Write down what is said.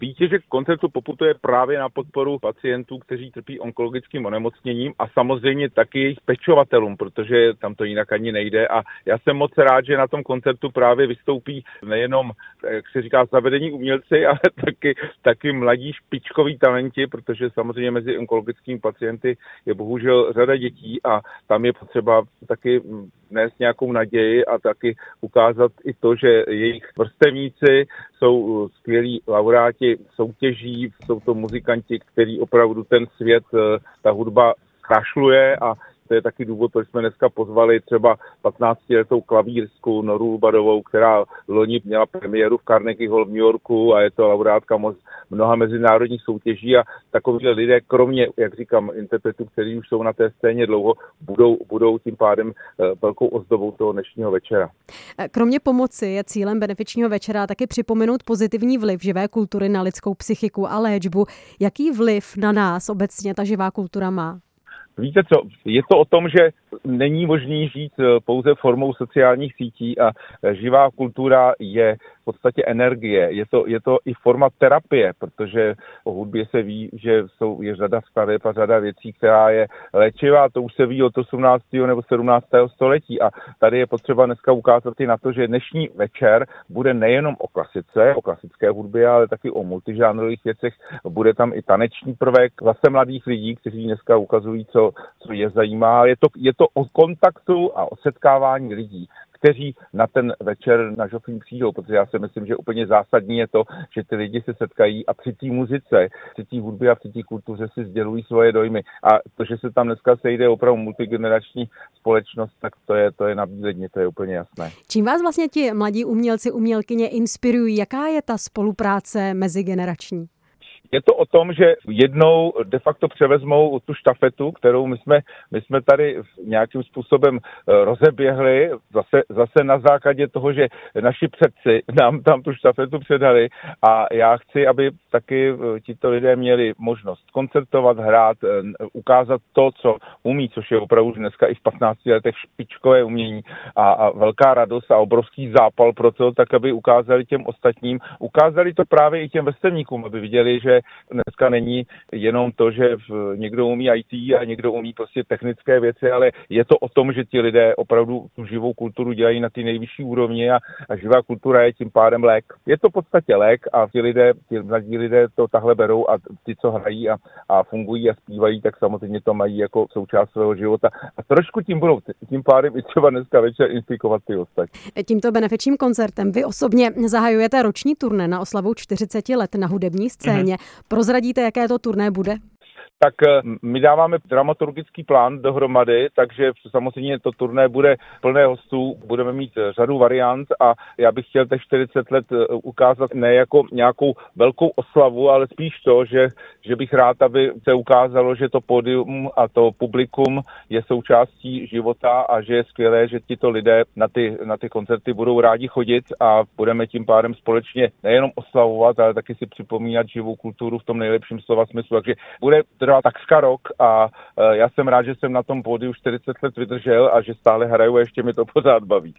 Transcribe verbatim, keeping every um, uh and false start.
Výtěžek koncertu poputuje právě na podporu pacientů, kteří trpí onkologickým onemocněním a samozřejmě taky jejich pečovatelům, protože tam to jinak ani nejde. A já jsem moc rád, že na tom koncertu právě vystoupí nejenom, jak se říká, zavedení umělci, ale taky, taky mladí špičkoví talenti, protože samozřejmě mezi onkologickými pacienty je bohužel řada dětí a tam je potřeba taky nést nějakou naději a taky ukázat i to, že jejich vrstevníci jsou skvělí laureáti soutěží, jsou to muzikanti, který opravdu ten svět, ta hudba zkrašluje a to je taky důvod, proč jsme dneska pozvali třeba patnáctiletou klavíristku Noru Lubadovou, která loni měla premiéru v Carnegie Hall v New Yorku a je to laureátka mnoha mezinárodních soutěží a takoví lidé, kromě, jak říkám, interpretů, kteří už jsou na té scéně dlouho, budou, budou tím pádem velkou ozdobou toho dnešního večera. Kromě pomoci je cílem benefičního večera taky připomenout pozitivní vliv živé kultury na lidskou psychiku a léčbu. Jaký vliv na nás obecně ta živá kultura má? Víte co, je to o tom, že není možný žít pouze formou sociálních sítí a živá kultura je v podstatě energie. Je to, je to i forma terapie, protože o hudbě se ví, že jsou, je řada skladeb a řada věcí, která je léčivá. To už se ví od osmnáctého nebo sedmnáctého století a tady je potřeba dneska ukázat i na to, že dnešní večer bude nejenom o klasice, o klasické hudbě, ale taky o multižánrových věcech. Bude tam i taneční prvek zase mladých lidí, kteří dneska ukazují, co, co je zajímá. Je to, je to o kontaktu a o setkávání lidí, kteří na ten večer na Žofín přijdou, protože já si myslím, že úplně zásadní je to, že ty lidi se setkají a při té muzice, při té hudbě a při té kultuře si sdělují svoje dojmy. A to, že se tam dneska sejde opravdu multigenerační společnost, tak to je, to je na bíledně, to je úplně jasné. Čím vás vlastně ti mladí umělci, umělkyně inspirují? Jaká je ta spolupráce mezigenerační? Je to o tom, že jednou de facto převezmou tu štafetu, kterou my jsme, my jsme tady nějakým způsobem rozeběhli, zase, zase na základě toho, že naši předci nám tam tu štafetu předali a já chci, aby taky tito lidé měli možnost koncertovat, hrát, ukázat to, co umí, což je opravdu dneska i v patnácti letech špičkové umění a, a velká radost a obrovský zápal pro to, tak aby ukázali těm ostatním, ukázali to právě i těm vrstevníkům, aby viděli, že dneska není jenom to, že někdo umí í té a někdo umí prostě technické věci, ale je to o tom, že ti lidé opravdu tu živou kulturu dělají na ty nejvyšší úrovni a, a živá kultura je tím pádem lék. Je to v podstatě lék a ti lidé, ti mladí lidé to tahle berou a ti, co hrají a, a fungují a zpívají, tak samozřejmě to mají jako součást svého života. A trošku tím budou tím pádem i třeba dneska večer inspirovat ty ostatní. Tímto benefičním koncertem vy osobně zahajujete roční turné na oslavu čtyřicet let na hudební scéně. Mm-hmm. Prozradíte, jaké to turné bude? Tak my dáváme dramaturgický plán dohromady, takže samozřejmě to turné bude plné hostů, budeme mít řadu variant a já bych chtěl těch čtyřicet let ukázat ne jako nějakou velkou oslavu, ale spíš to, že, že bych rád, aby se ukázalo, že to pódium a to publikum je součástí života a že je skvělé, že tito lidé na ty, na ty koncerty budou rádi chodit a budeme tím pádem společně nejenom oslavovat, ale taky si připomínat živou kulturu v tom nejlepším slova smyslu. Takže bude takřka rok a já jsem rád, že jsem na tom pódiu čtyřicet let vydržel a že stále hraju a ještě mi to pořád baví.